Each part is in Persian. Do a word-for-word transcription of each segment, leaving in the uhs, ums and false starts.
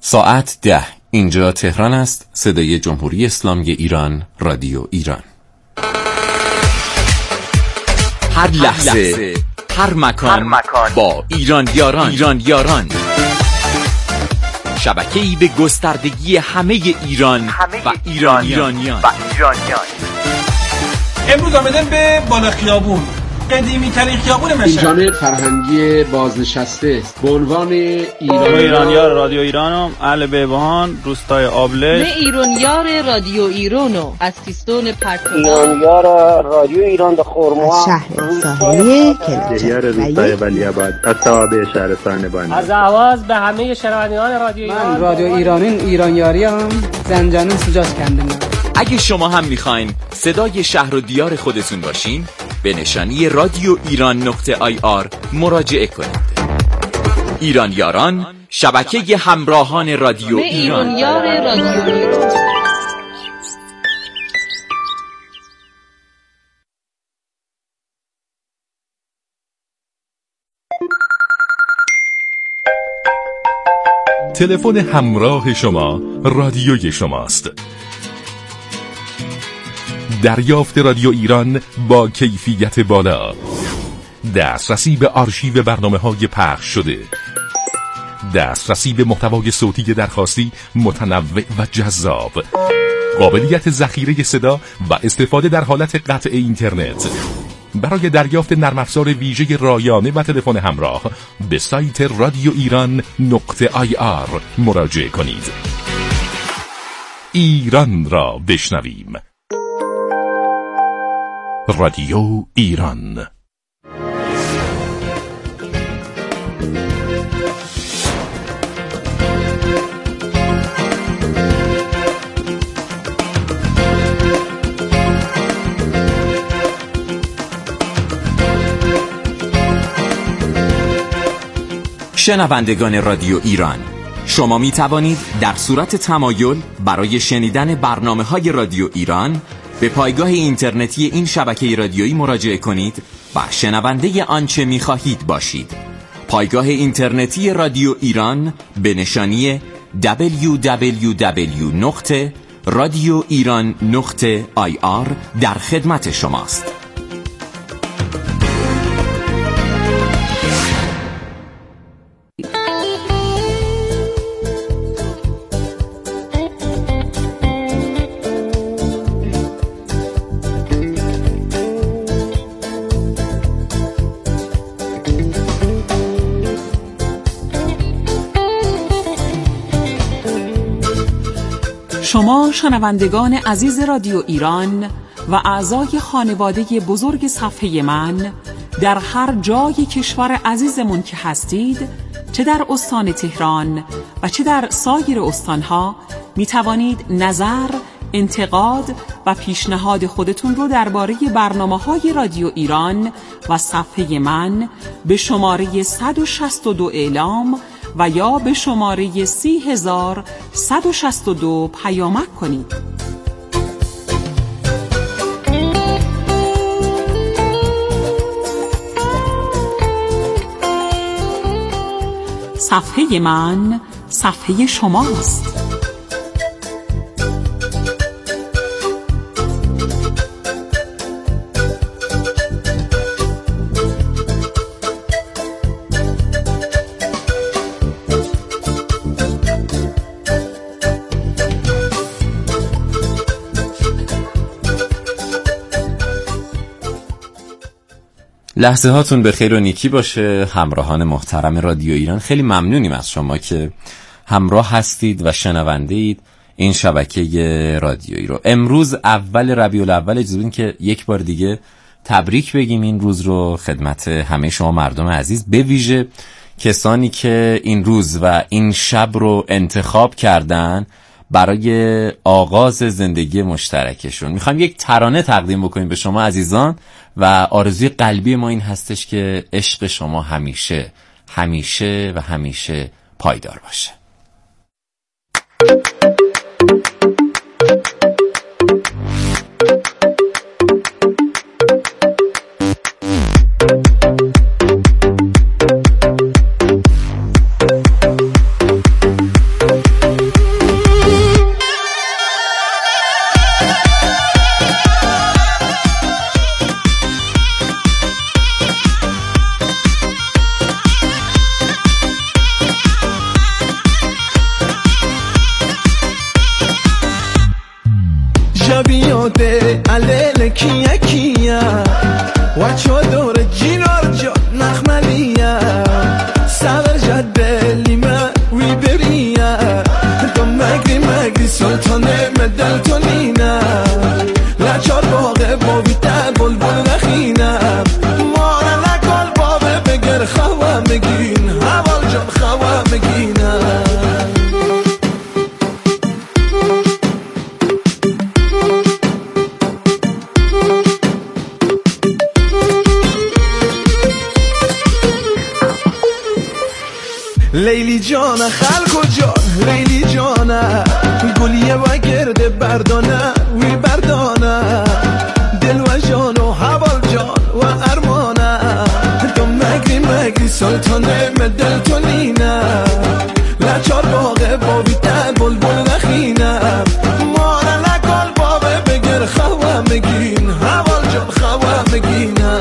ساعت ده. اینجا تهران است. صدای جمهوری اسلامی ایران، رادیو ایران. هر لحظه، هر مکان, هر مکان با ایران یاران ایران یاران شبکه‌ای به گستردگی همه ایران همه و ایران ایرانیان و ایرانیان. امروز آمدن به بالا خیابون، قدیمی ترین خیابون مشهد. این جامعه فرهنگی بازنشسته است. به عنوان ایران ایرانیار رادیو ایرانم، اهل بیبهان، روستای آبله. نه ایرانیار رادیو ایرانو از سیستان پرتگاه. ایرانیار رادیو ایران در خرما. شهر ساحلی کلیجار روستای ولیعباد، تابع شهرستان بانی. از آواز به همه شنوندگان رادیو ایران. من رادیو ایرانی ایرانیاریم، زنجانم سوجاش کندم. اگه شما هم میخواین صدای شهر و دیار خودتون باشین، به نشانی رادیو ایران نقطه آی آر مراجعه کنید. ایران یاران، شبکه همراهان رادیو ایران. ایران یار رادیو ایران. تلفن همراه شما رادیوی شماست. دریافت رادیو ایران با کیفیت بالا، دسترسی به آرشیو برنامه‌های پخش شده، دسترسی به محتوای صوتی درخواستی متنوع و جذاب، قابلیت ذخیره صدا و استفاده در حالت قطع اینترنت. برای دریافت نرم افزار ویژه رایانه و تلفن همراه به سایت رادیو ایران نقطه آی آر مراجعه کنید. ایران را بشنویم. رادیو ایران. شنوندگان رادیو ایران، شما می توانید در صورت تمایل برای شنیدن برنامه‌های رادیو ایران به پایگاه اینترنتی این شبکه رادیویی مراجعه کنید و شنونده آنچه می خواهید باشید. پایگاه اینترنتی رادیو ایران به نشانی دبلیو دبلیو دبلیو نقطه رادیو ایران نقطه آی آر در خدمت شماست. شما شنوندگان عزیز رادیو ایران و اعضای خانواده بزرگ صفحه من در هر جای کشور عزیزمون که هستید، چه در استان تهران و چه در سایر استانها، می توانید نظر، انتقاد و پیشنهاد خودتون رو درباره برنامه‌های رادیو ایران و صفحه من به شماره صد و شصت و دو اعلام و یا به شماره سی هزار صد و شصت و دو پیامک کنید. صفحه من صفحه شماست. لحظه هاتون به خیر و نیکی باشه همراهان محترم رادیو ایران. خیلی ممنونیم از شما که همراه هستید و شنونده اید این شبکه رادیویی رو. امروز اول ربیع الاول، اجازه بدین که یک بار دیگه تبریک بگیم این روز رو خدمت همه شما مردم عزیز، به ویژه کسانی که این روز و این شب رو انتخاب کردن برای آغاز زندگی مشترکشون. میخوایم یک ترانه تقدیم بکنیم به شما عزیزان و آرزوی قلبی ما این هستش که عشق شما همیشه همیشه و همیشه پایدار باشه. داده علیل کیه کیه و چادر جینار جا نخملیه سور جده لیمه وی بریه دو مگری مگری سلطانه مدل تونینه لچار باغه بابیته بلبل نخینه ماره نکال بابه بگر خواه مگین حوال جان خواه مگینه لیلی جان خلق و جان لیلی جانه گلیه و گرده بردانه وی بردانه دل و جان و حوال جان و ارمانه تو مگری مگری سلطانه مدل تونینه لچار باغه بابیته بلبل نخینه ماره نکال بابه بگر خواه مگین حوال جان خواه مگینه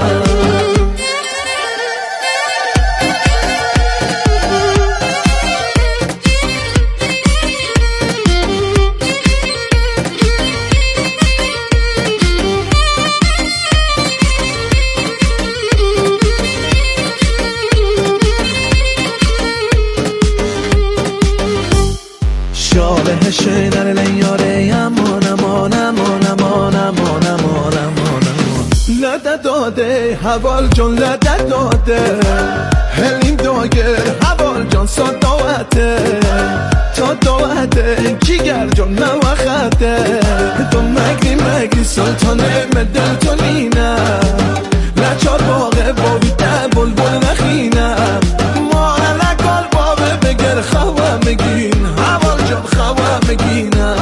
شینر لیاره امان امان امان امان امان امان امان لده داده حوال جان لده داده هلیم داگر حوال جان صداوته تا داوته جیگر جان نوخته تو مگری مگری سلطانه مدل تونینه لچار باغه بابیده بلبل نخینه ماره نکال بابه بگر خواه مگین حوال جان خواه مگینه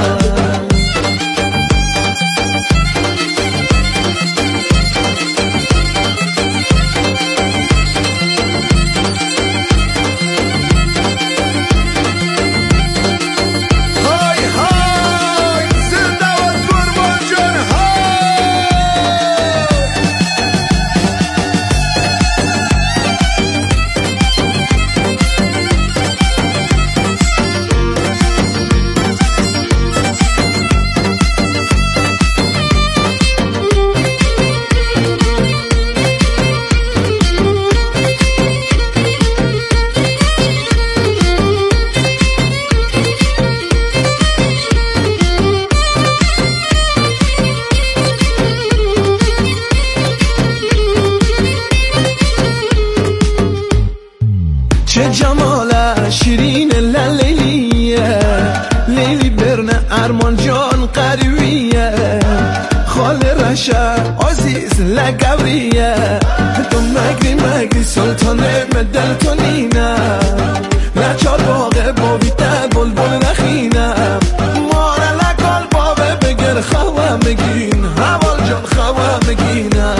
چه جمال شیرین لیلیه لیلی برن ارمان جان قریویه خال رشه عزیز لگوریه تو مگری مگری سلطانه مدل تونینه لچار باغه بابیته بلبل نخینه ماره نکال بابه بگر خواه مگین حوال جان خواه مگینه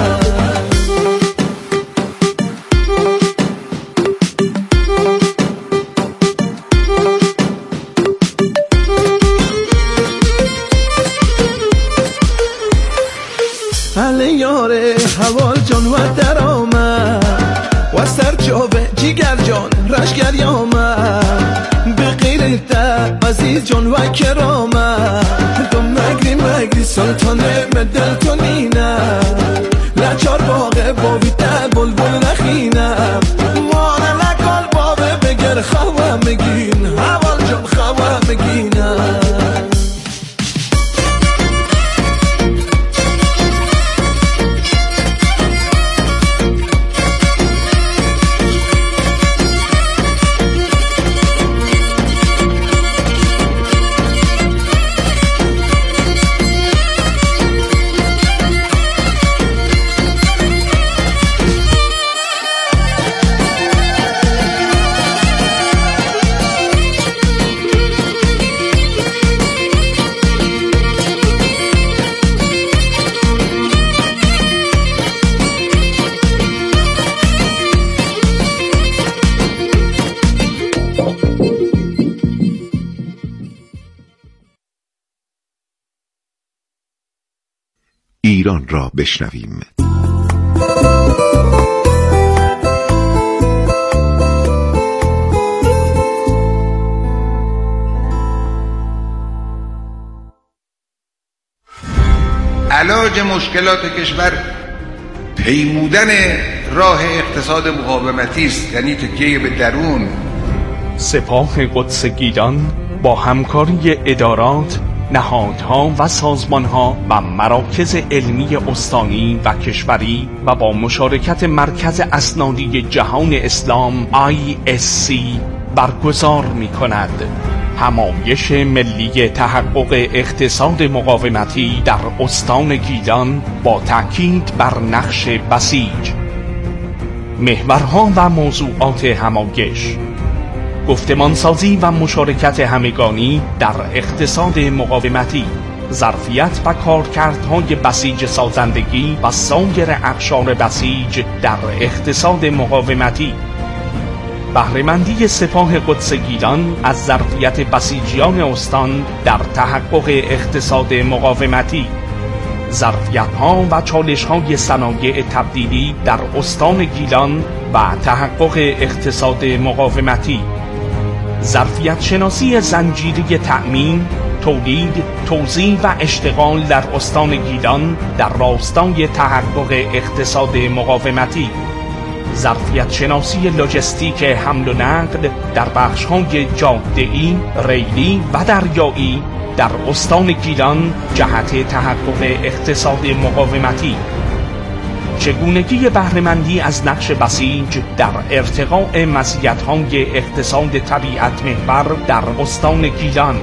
علی یاره حوال جان و درآمد و سر جابه جیگر جان رشگر یامد به غیرت عزیز جان و کرامد تو مگری مگری سلطانه مدل تونینه لچار باغه بابیته بلبل نخینه ماره نکال بابه بگر خواه مگین حوال جان خواه مگینه ایران را بشنویم. علاج مشکلات کشور پیمودن راه اقتصاد مقاومتی است، یعنی تکیه به درون. سپاه قدس گیلان با همکاری ادارات، نهادها و سازمانها و مراکز علمی استانی و کشوری و با مشارکت مرکز اسنادی جهان اسلام آی اس سی برگزار می کند همایش ملی تحقق اقتصاد مقاومتی در استان گیلان با تأکید بر نقش بسیج. محورها و موضوعات همایش: گفتمانسازی و مشارکت همگانی در اقتصاد مقاومتی، ظرفیت و کارکردهای بسیج سازندگی و سایر اقشار بسیج در اقتصاد مقاومتی، بهره‌مندی سپاه قدس گیلان از ظرفیت بسیجیان استان در تحقق اقتصاد مقاومتی، ظرفیت‌ها و چالش‌های صنایع تبدیلی در استان گیلان و تحقق اقتصاد مقاومتی، ظرفیت شناسی زنجیره تأمین، تولید، توزیع و اشتغال در استان گیلان در راستای تحقق اقتصاد مقاومتی، ظرفیت شناسی لوجستیک حمل و نقل در بخش‌های جاده‌ای، ریلی و دریایی در استان گیلان جهت تحقق اقتصاد مقاومتی، چگونگی بهره‌مندی از نقش بسیج در ارتقاء مزیت‌های اقتصاد طبیعت محور در استان گیلان،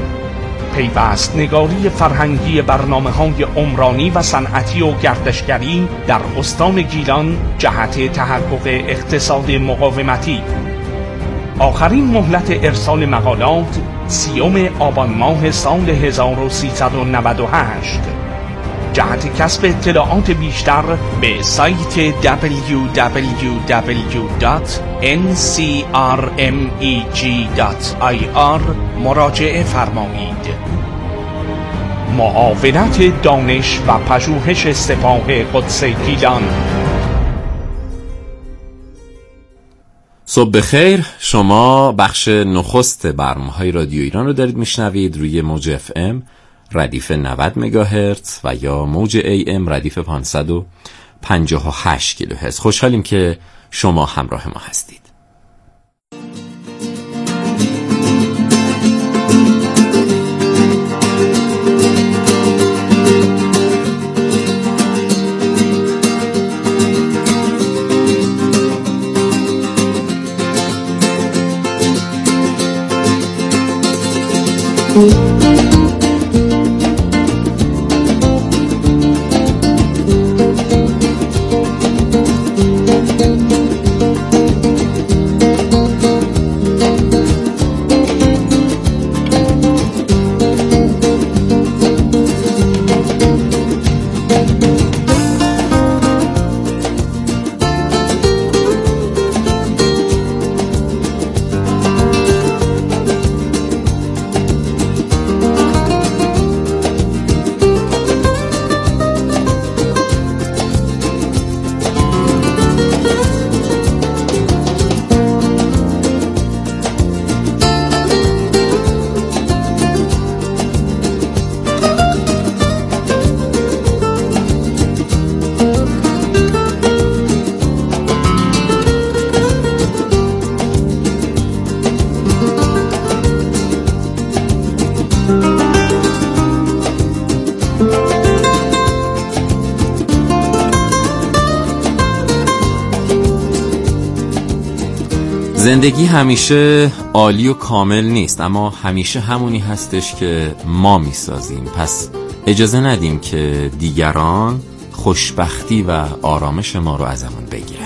پیوست نگاری فرهنگی برنامه‌های عمرانی و صنعتی و گردشگری در استان گیلان جهت تحقق اقتصاد مقاومتی. آخرین مهلت ارسال مقالات سیوم آبان ماه سال هزار و سیصد و نود و هشت. جهت کسب اطلاعات بیشتر به سایت دبلیو دبلیو دبلیو دات ان سی آر ام ای جی دات آی آر مراجعه فرمایید. معاونت دانش و پژوهش سپاه قدس گیلان. صبح بخیر، شما بخش نخست برنامه‌های رادیو ایران رو دارید میشنوید روی موج اف ام ردیف نود مگاهرتز و یا موج ای ام ردیف پانصد و پنجاه و هشت کیلوهرتز. خوشحالیم که شما همراه ما هستید. زندگی همیشه عالی و کامل نیست، اما همیشه همونی هستش که ما میسازیم. پس اجازه ندیم که دیگران خوشبختی و آرامش ما رو ازمون بگیرن.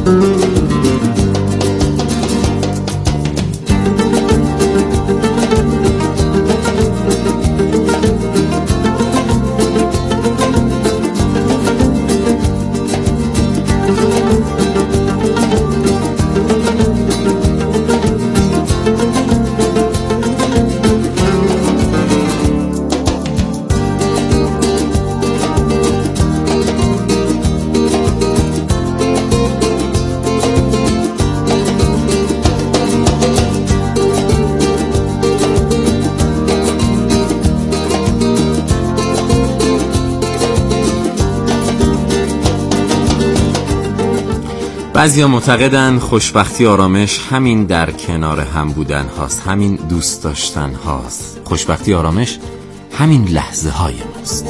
بعضیا معتقدن خوشبختی آرامش همین در کنار هم بودن هاست، همین دوست داشتن هاست. خوشبختی آرامش همین لحظه های ماست.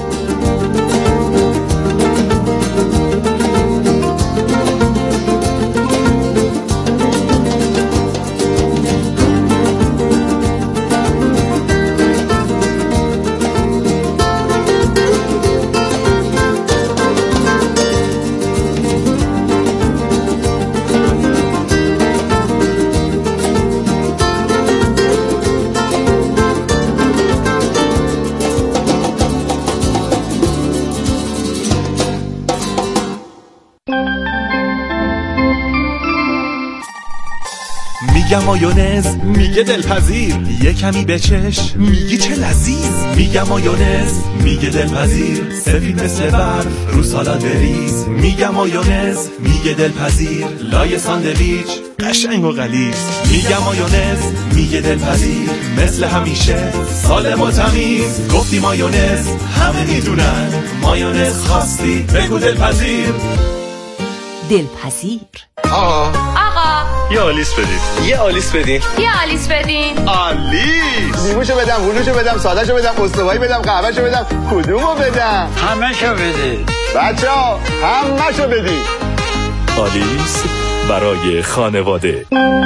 میگم مایونز، میگه دلپذیر، یه کمی بچش، میگی چه لذیذ. میگم مایونز، میگه دلپذیر، سفید مثل برف رو سالاد بریز. میگم مایونز، میگه دلپذیر، لای ساندویچ قشنگ و غلیظ. میگم مایونز، میگه دلپذیر، مثل همیشه سالم و تمیز. گفتی مایونز، همه میدونن، مایونز خواستی بگو دلپذیر. دلپذیر. آقا آقا یه آلیس بدید، یه آلیس بدین، یه آلیس بدین. آلیس. لیموشو بدم، هلوشو بدم، سادهشو بدم، استوایی بدم، قهوهشو بدم، کدومو بدم؟ همه‌شو بده. بچه‌ها همه‌شو بدید. آلیس برای خانواده.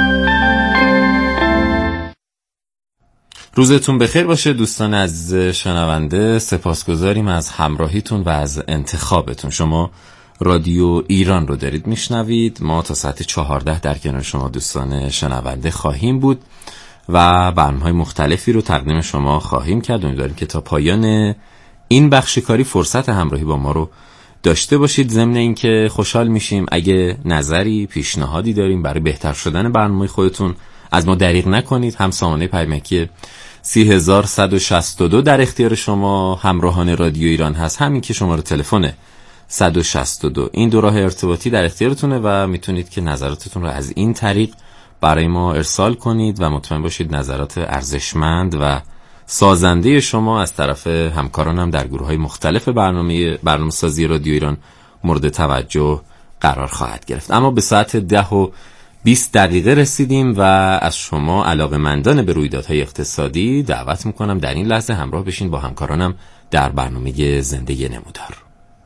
روزتون بخیر باشه دوستان عزیز شنونده. سپاسگزاریم از همراهیتون و از انتخابتون. شما رادیو ایران رو دارید میشنوید. ما تا ساعت چهارده در کنار شما دوستان شنونده خواهیم بود و برنامه‌های مختلفی رو تقدیم شما خواهیم کرد. امیدواریم که تا پایان این بخش کاری فرصت همراهی با ما رو داشته باشید. ضمن این که خوشحال میشیم اگه نظری، پیشنهادی داریم برای بهتر شدن برنامه خودتون از ما دریغ نکنید. هم سامانه پیامکی سی هزار صد و شصت و دو در اختیار شما همراهان رادیو ایران هست، همین که شماره تلفن صد و شصت و دو. این دو راه ارتباطی در اختیارتونه و میتونید که نظراتتون رو از این طریق برای ما ارسال کنید و مطمئن باشید نظرات ارزشمند و سازنده شما از طرف همکارانم در گروه‌های مختلف برنامه برنامه‌سازی رادیو ایران مورد توجه قرار خواهد گرفت. اما به ساعت ده و بیست دقیقه رسیدیم و از شما علاقه‌مندان به رویدادهای اقتصادی دعوت میکنم در این لحظه همراه بشین با همکارانم در برنامه زنده نمودار.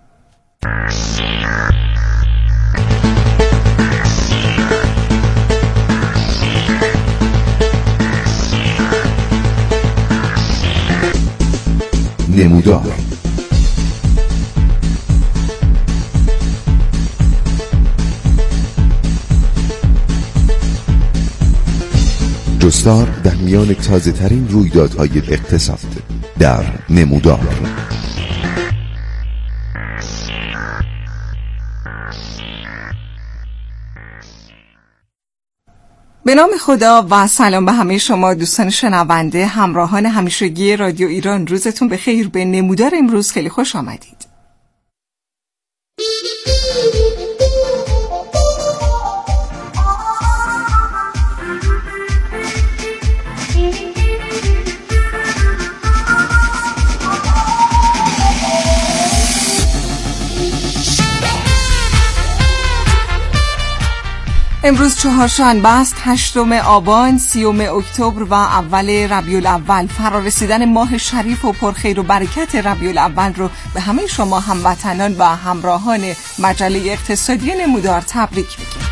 نمودار جستار در میان تازه ترین رویدادهای اقتصاد در نمودار. به نام خدا و سلام به همه شما دوستان شنونده، همراهان همیشگی رادیو ایران. روزتون بخیر. به نمودار امروز خیلی خوش آمدید. امروز چهارشنبه است، هشتم آبان، سیوم اکتبر و اول ربیع الاول. فرارسیدن ماه شریف و پرخیر و برکت ربیع الاول رو به همه شما هموطنان و همراهان مجله اقتصادی نمودار تبریک میگیم.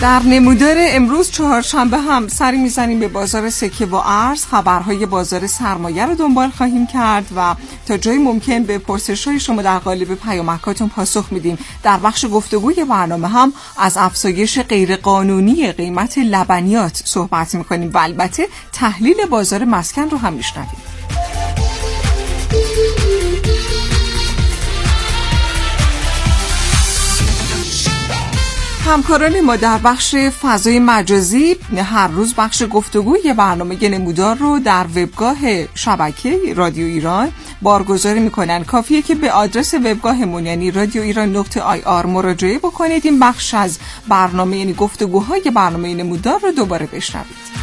در نمودار امروز چهارشنبه هم سری میزنیم به بازار سکه و ارز. خبرهای بازار سرمایه رو دنبال خواهیم کرد و تا جایی ممکن به پرسش‌های شما در قالب پیامکاتون پاسخ میدیم. در بخش گفتگوی برنامه هم از افزایش غیرقانونی قیمت لبنیات صحبت میکنیم و البته تحلیل بازار مسکن رو هم میشنویم. همکاران ما در بخش فضای مجازی هر روز بخش گفتگوی برنامه نمودار رو در وبگاه شبکه رادیو ایران بارگذاری میکنن. کافیه که به آدرس وبگاهمون یعنی رادیو ایران نقطه آی آر مراجعه بکنید. این بخش از برنامه یعنی گفتگوهای برنامه نمودار رو دوباره بشنوید.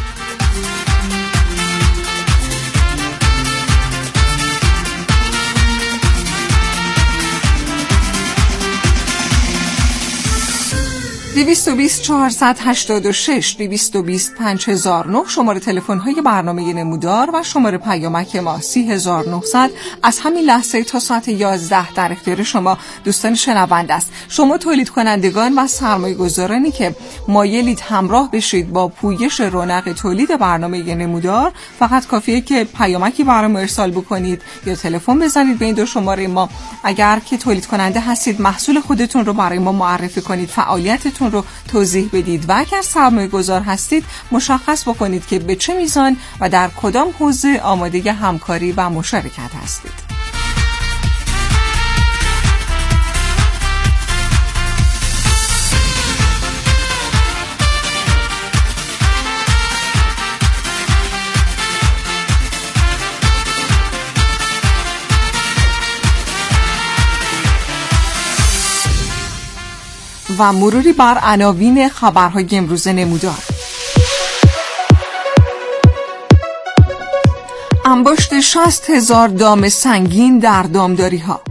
دویست و بیست چهارصد و هشتاد و شش دویست و بیست پنج هزار و نه شماره تلفن‌های برنامه نمودار و شماره پیامک ما سی هزار و نهصد از همین لحظه تا ساعت یازده در اختیار شما دوستان شنونده است. شما تولید کنندگان و سرمایه‌گذارانی که مایلید همراه بشید با پویش رونق تولید برنامه نمودار، فقط کافیه که پیامکی برام ارسال بکنید یا تلفن بزنید به این دو شماره ما. اگر که تولید کننده هستید محصول خودتون رو برای ما معرفی کنید، فعالیتتون رو توضیح بدید و اگر سرمایه گذار هستید مشخص بکنید که به چه میزان و در کدام حوزه آماده همکاری و مشارکت هستید. و مروری بر عناوین خبرهای امروز نمودار. انباشت شصت هزار دام سنگین در دامداری ها.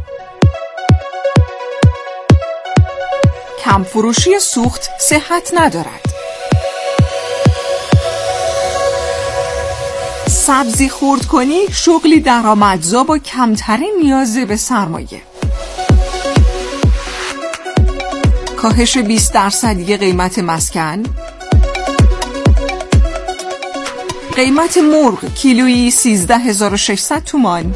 کم فروشی سوخت صحت ندارد. سبزی خرد کنی شغلی درآمدزا با کمترین نیاز به سرمایه. کاهش بیست درصدی قیمت مسکن. قیمت مرغ کیلویی سیزده هزار و ششصد تومان.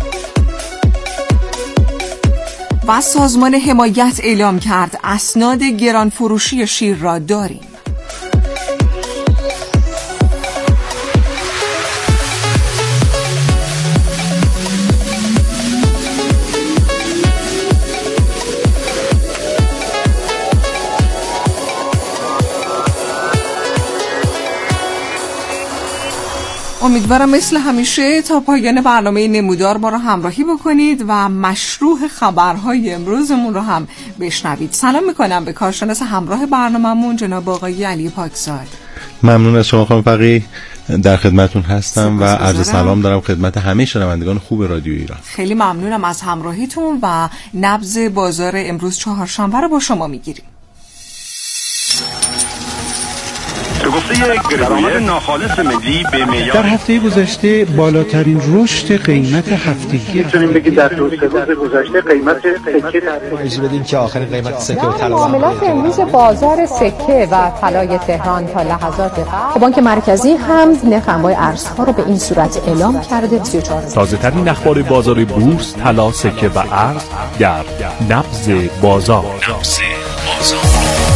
و سازمان حمایت اعلام کرد اسناد گران فروشی شیر را داریم. امیدوارم مثل همیشه تا پایان برنامه نمودار ما رو همراهی بکنید و مشروح خبرهای امروزمون رو هم بشنوید. سلام میکنم به کارشناس همراه برنامه‌مون جناب آقای علی پاکزاد. ممنون از شما خانم فقیه، در خدمتون هستم و عرض سلام دارم خدمت همه شنوندگان خوب رادیو ایران. خیلی ممنونم از همراهیتون و نبض بازار امروز چهارشنبه رو با شما میگیریم. به گفته درآمد ناخالص ملی به معیار در هفته گذشته بالاترین رشد قیمت هفتگی میتونیم بگید در دو سه روز گذشته قیمت سکه در اجازه بدیم که آخرین قیمت سکه و طلا معاملات امروز بازار سکه و طلای تهران تا لحظات قبل بانک مرکزی هم نرخ انواع ارزها رو به این صورت اعلام کرده. سی و چهار تازه ترین اخبار بازار بورس، طلا، سکه و ارز در نبض بازار. نبض بازار.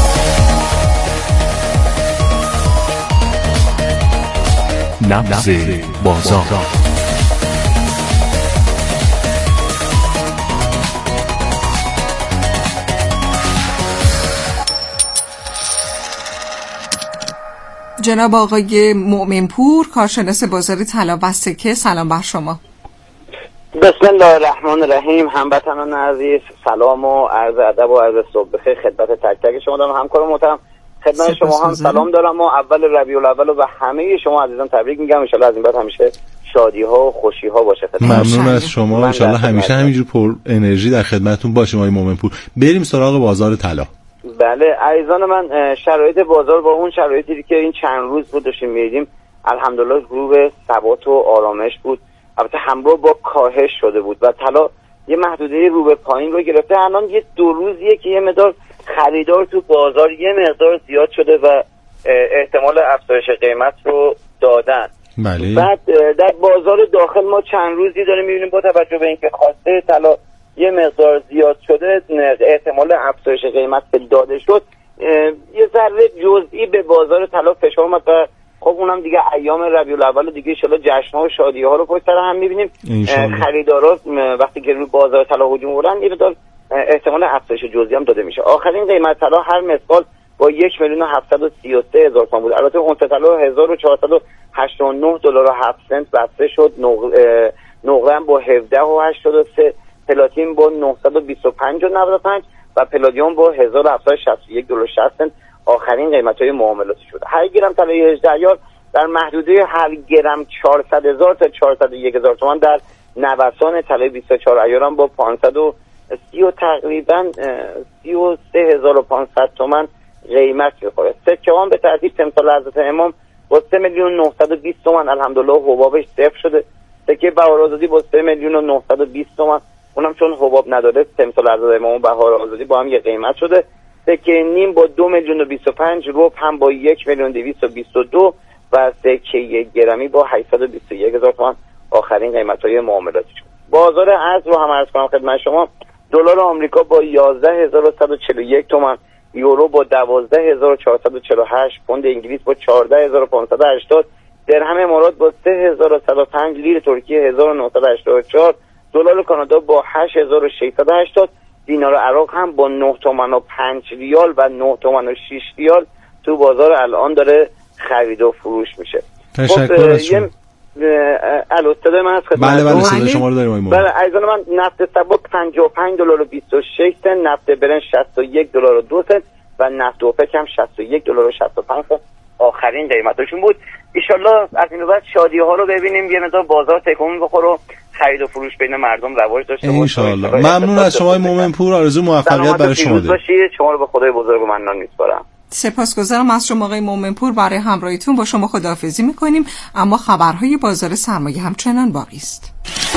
نبض بازار. جناب آقای مؤمنپور، کارشناس بازار طلا و سکه، سلام بر شما. بسم الله الرحمن الرحیم. هموطنان عزیز سلام و عرض ادب و عرض صبح بخیر خدمت تک تک شما دارم. همکار محترم خدمت شما هم سلام دارم و اول ربیع الاول و به همه شما عزیزان تبریک میگم. ان شاءالله از این بعد همیشه شادی ها و خوشی ها باشه. ممنون از شما. ان شاءالله همیشه همینجور پر انرژی در خدمتتون باشیم آقای مومنپور. بریم سراغ بازار طلا. بله عزیزان من، شرایط بازار با اون شرایطی که این چند روز بود داشتیم می‌دیدیم الحمدلله رو به ثبات و آرامش بود، البته همراه با کاهش شده بود و طلا یه محدوده رو به پایین رو گرفته. الان یه دو روزیه که یه مقدار خریدار تو بازار یه مقدار زیاد شده و احتمال افزایش قیمت رو دادن. بله. بعد در بازار داخل ما چند روزی داریم می‌بینیم با توجه به اینکه خواسته طلا یه مقدار زیاد شده، احتمال افزایش قیمت داده شد، یه ذره جزئی به بازار طلا فشار اومد و خب اونم دیگه ایام ربیع الاول دیگه ان شاءالله جشن‌ها و شادی‌ها رو پشت سر هم می‌بینیم. خریدارا وقتی که روی بازار طلا هجوم آوردن یه مقدار احتمال افزایش جزئی هم داده میشه. آخرین قیمت طلا هر مسقال با یک میلیون و هفتصد و سی و سه هزار تومان بود. البته اونس طلا هزار و چهارصد و هشتاد و نه دلار و هفت سنت بسته شد. نقره با هفده و هشتاد و سه، پلاتین با نهصد و بیست و پنج و نود و پنج و پلادیوم با هزار و هفتصد و شصت و یک دلار و شصت سنت آخرین قیمت‌های معاملاتی شد. هر گرم طلای هجده ایار در محدوده هر گرم چهارصد هزار تا چهارصد و یک هزار تومان در نوسان طلای بیست و چهار ایار هم با پانصد و سی و تقریبا سی و سه هزار و پانصد تومان قیمت می‌خوره. سکه هم به ترتیب تمثال حضرت امام با سه میلیون و نهصد و بیست تومان الحمدلله حبابش صفر شده. سکه بهار آزادی با سه میلیون و نهصد و بیست تومان، اونم چون حباب نداره تمثال حضرت امام و بهار آزادی با هم یه قیمت شده. سکه نیم با دو میلیون و بیست و پنج، ربع هم با یک میلیون و دویست و بیست و دو و سکه یک گرمی با هشتصد و بیست و یک هزار تومان آخرین قیمت‌های معاملاتی شد. بازار ارز رو هم عرض کنم خدمت شما، دلار آمریکا با یازده هزار و صد و چهل و یک تومان، یورو با دوازده هزار و چهارصد و چهل و هشت، پوند انگلیس با چهارده هزار و پانصد و هشتاد، درهم امارات با سه هزار و صد و پنج، لیر ترکیه هزار و نهصد و هشتاد و چهار، دلار کانادا با هشت هزار و ششصد و هشتاد، دینار عراق هم با نه تومن و پنج ریال و نه تومن و شش ریال تو بازار الان داره خرید و فروش میشه. تشکر از شما. الو صدای من از خدمت. بله بله صدای شما رو داریم. بله عزیزان من، نفت سبک پنجاه و پنج دلار و بیست و شش سنت، نفت برنج شصت و یک دلار و دو سنت و نفت اوپک هم شصت و یک دلار و شصت و پنج سنت آخرین قیمتاشون بود. ان شاءالله از این بعد شادی ها رو ببینیم، یه مقدار بازار تکون بخوره و خرید و فروش بین مردم رواج داشته باشه ان شاءالله. ممنون از شما مومن پور، آرزو موفقیت برای شما دارم. شما رو به خدای بزرگ و منان میسپارم. سپاسگزارم از شما آقای مومنپور. برای همراهیتون با شما خداحافظی میکنیم، اما خبرهای بازار سرمایه همچنان باقی است.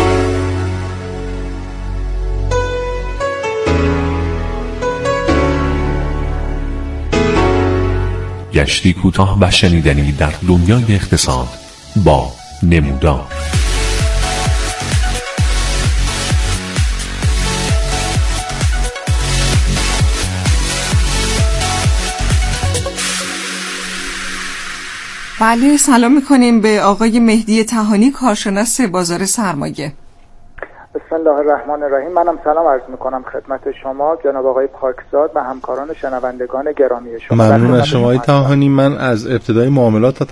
گشتی کوتاه و شنیدنی در دنیای اقتصاد با نمودار. بله سلام میکنیم به آقای مهدی طحانی، کارشناس بازار سرمایه. بسم الله الرحمن الرحیم. منم سلام عرض میکنم خدمت شما جناب آقای پاکزاد و همکاران شنوندگان گرامی شما. ممنون از شما آقای طحانی. من از ابتدای معاملات تا